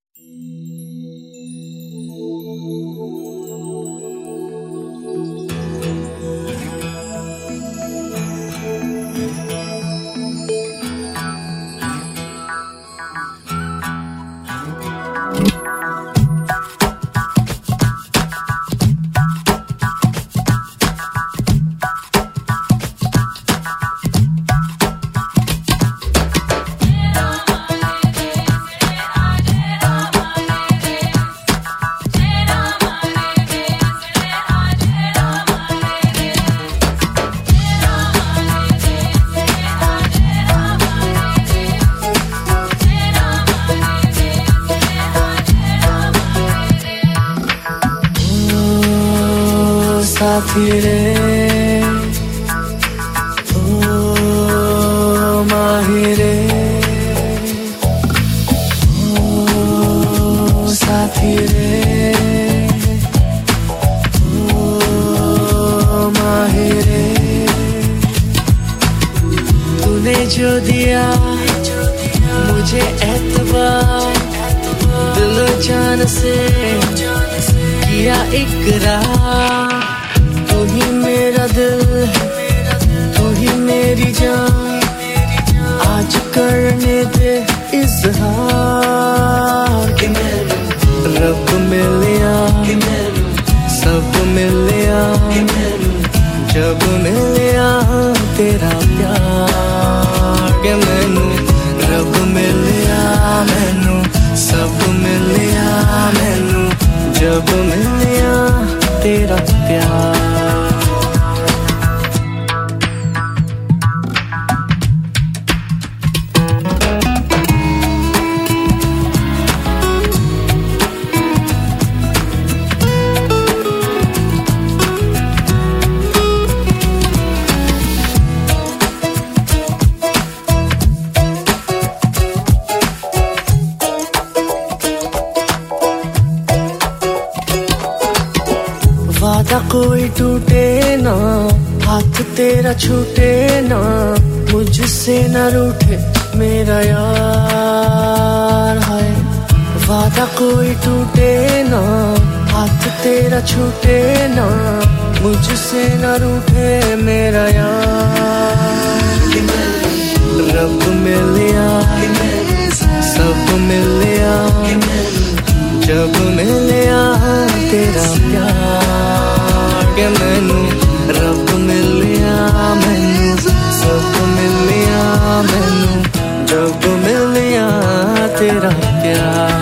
साथी रे ओ माही रे ओ साथी रे ओ माही रे तूने जो दिया मुझे एतबार दिल जान से किया इकरार तू ही मेरा दिल तू ही मेरी जान आज करने दे इज़हार कि मैनू रब मिलिया सब मिलिया जब मिलिया तेरा प्यार कि मैनू रब मिलिया मैनू सब मिलिया मैनू जब मिलिया तेरा प्यार वादा कोई टूटे ना हाथ तेरा छूटे ना मुझसे न रूठे मेरा यार है वादा कोई टूटे ना हाथ तेरा छूटे ना मुझसे न रूठे मेरा यार रब मिलिया सब मिलिया जब मिलिया तेरा प्यार के मैनू रब मिलिया मैनू सब मिलिया मैनू जब मिलिया तेरा प्यार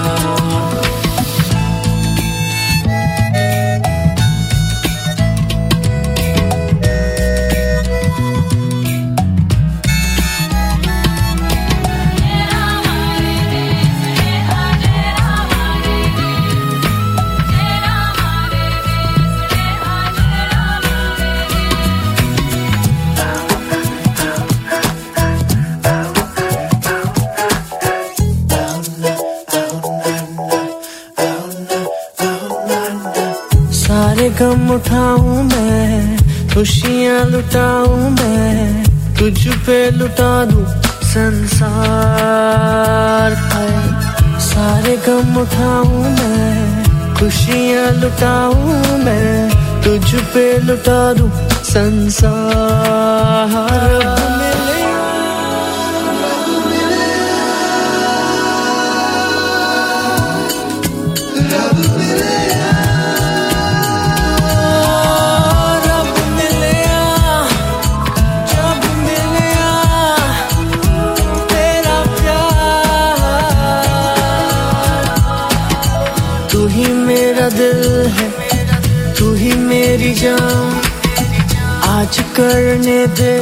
सारे गम उठाऊं मैं खुशियां लुटाऊं मैं तुझ पे लुटा दूं संसार पर सारे गम उठाऊं मैं खुशियां लुटाऊं मैं तुझ पे लुटा दूं संसार तू ही मेरा दिल है तू ही मेरी जान आज करने दे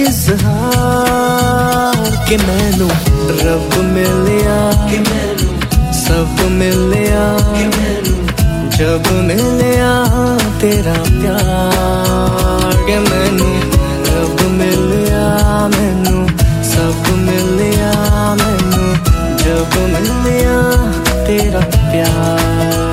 इज़हार कि मैनू रब मिलिया सब मिलिया जब मिलिया तेरा प्यार कि मैनू रब मिलिया मैनू सब मिलिया मैनू जब मिलिया तेरा प्यार